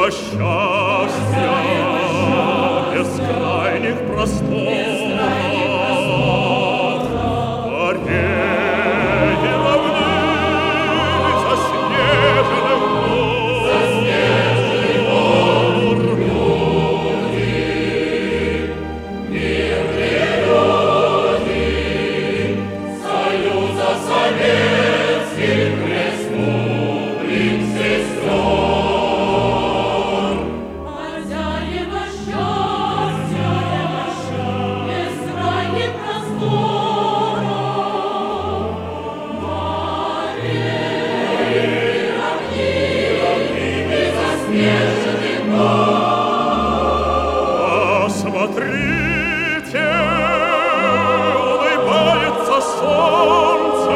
хозяева счастья, бескрайних просторов, морей и равнин, заснеженных гор. Мирные люди Союза Советских Республик сестер. Хозяева счастья, бескрайних просторов, морей, равнин и заснеженных гор. Посмотрите, улыбается солнце,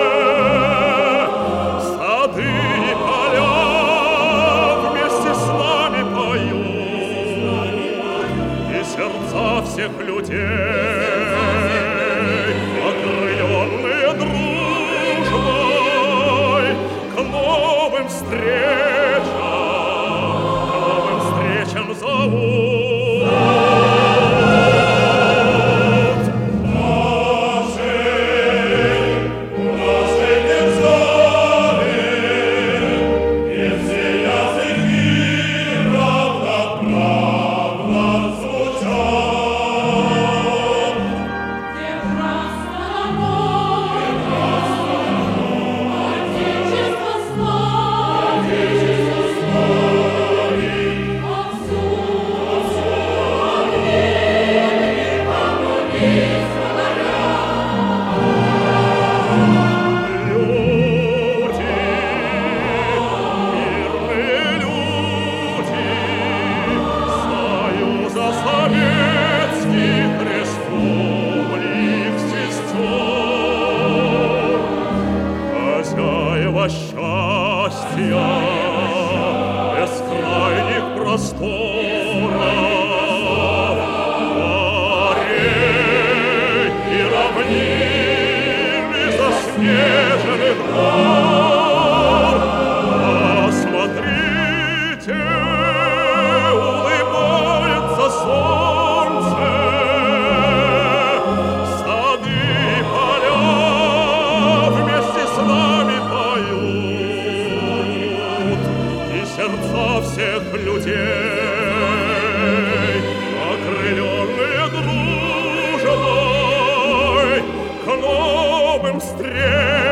сады и поля вместе с нами поют, и сердца всех людей, окрыленные дружбой, к новым встречам зовут. Счастья, бескрайних просторов, морей и равнин и заснеженных гор. Посмотрите, улыбается солнце, сады и поля вместе с нами поют, и сердца всех людей, окрыленные дружбой, к новым встречам